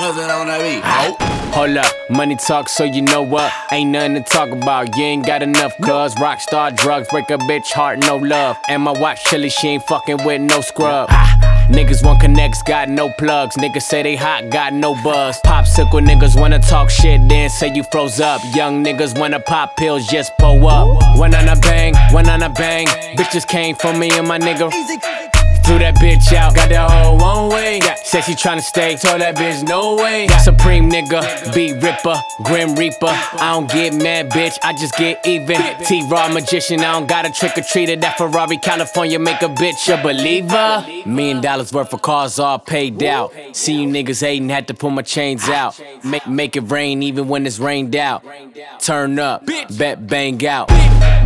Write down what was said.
on that beat. Hold up, money talk, so you know what? Ain't nothing to talk about, you ain't got enough, cuz rockstar drugs break a bitch heart, no love. And my watch chilly, she ain't fucking with no scrub. Niggas want connects, got no plugs. Niggas say they hot, got no buzz. Popsicle niggas wanna talk shit, then say you froze up. Young niggas wanna pop pills, just pull up. One on a bang, one on a bang. Bitches came for me and my nigga. Threw that bitch out, got that hoe one way. Said she tryna stay, told that bitch no way. Supreme nigga, beat ripper, grim reaper. I don't get mad, bitch, I just get even. T-Raw magician, I don't got a trick-or-treater. That Ferrari, California, make a bitch a believer. $1 million worth of cars all paid out. See you niggas hating, had to pull my chains out. Make it rain even when it's rained out. Turn up, bet bang out.